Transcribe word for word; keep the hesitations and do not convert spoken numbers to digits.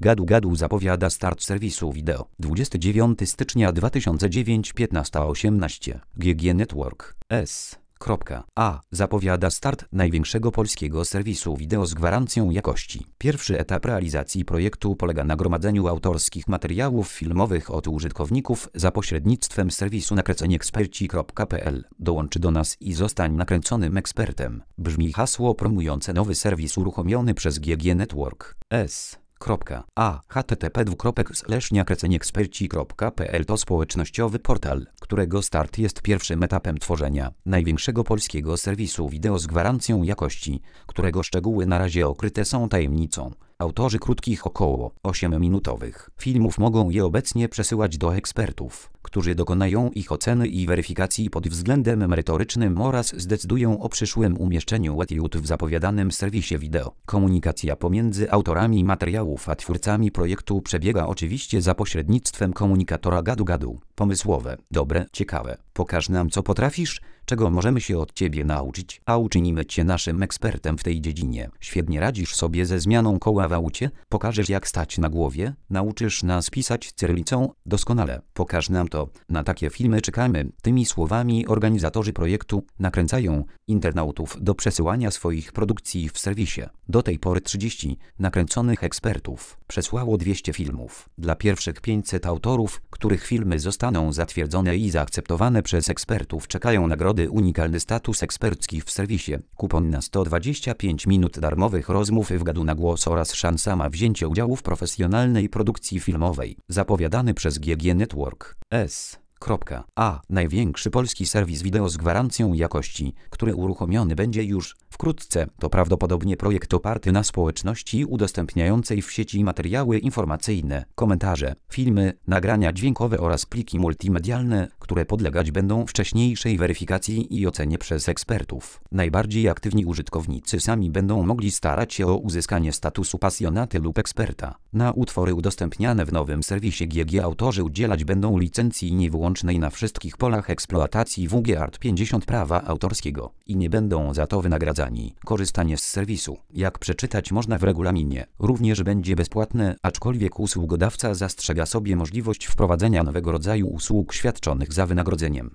Gadu Gadu zapowiada start serwisu wideo. dwudziestego dziewiątego stycznia dwa tysiące dziewiątego, piętnasta osiemnaście. G G Network S. A. zapowiada start największego polskiego serwisu wideo z gwarancją jakości. Pierwszy etap realizacji projektu polega na gromadzeniu autorskich materiałów filmowych od użytkowników za pośrednictwem serwisu nakręcenie eksperci kropka p l. Dołącz do nas i zostań nakręconym ekspertem. Brzmi hasło promujące nowy serwis uruchomiony przez G G Network S. A. h t t p dwukropek slash nakręcenie eksperci kropka p l to społecznościowy portal, którego start jest pierwszym etapem tworzenia największego polskiego serwisu wideo z gwarancją jakości, którego szczegóły na razie okryte są tajemnicą. Autorzy krótkich, około ośmiominutowych filmów mogą je obecnie przesyłać do ekspertów, którzy dokonają ich oceny i weryfikacji pod względem merytorycznym oraz zdecydują o przyszłym umieszczeniu YouTube w zapowiadanym serwisie wideo. Komunikacja pomiędzy autorami materiałów a twórcami projektu przebiega oczywiście za pośrednictwem komunikatora Gadu Gadu. Pomysłowe, dobre, ciekawe. Pokaż nam, co potrafisz, czego możemy się od Ciebie nauczyć, a uczynimy Cię naszym ekspertem w tej dziedzinie. Świetnie radzisz sobie ze zmianą koła w aucie, pokażesz, jak stać na głowie, nauczysz nas pisać cyrylicą, doskonale. Pokaż nam to, na takie filmy czekamy. Tymi słowami organizatorzy projektu nakręcają internautów do przesyłania swoich produkcji w serwisie. Do tej pory trzydziestu nakręconych ekspertów przesłało dwieście filmów. Dla pierwszych pięćset autorów, których filmy zostaną zatwierdzone i zaakceptowane przez ekspertów, czekają nagrody, unikalny status ekspercki w serwisie, kupon na sto dwadzieścia pięć minut darmowych rozmów w Gadu na głos oraz szansa na wzięcie udziału w profesjonalnej produkcji filmowej. Zapowiadany przez G G Network S. A. Największy polski serwis wideo z gwarancją jakości, który uruchomiony będzie już wkrótce. To prawdopodobnie projekt oparty na społeczności udostępniającej w sieci materiały informacyjne, komentarze, filmy, nagrania dźwiękowe oraz pliki multimedialne, które podlegać będą wcześniejszej weryfikacji i ocenie przez ekspertów. Najbardziej aktywni użytkownicy sami będą mogli starać się o uzyskanie statusu pasjonaty lub eksperta. Na utwory udostępniane w nowym serwisie G G autorzy udzielać będą licencji niewyłącznej na wszystkich polach eksploatacji W G Art pięćdziesiąt prawa autorskiego i nie będą za to wynagradzani. Korzystanie z serwisu, jak przeczytać można w regulaminie, również będzie bezpłatne, aczkolwiek usługodawca zastrzega sobie możliwość wprowadzenia nowego rodzaju usług świadczonych za wynagrodzeniem.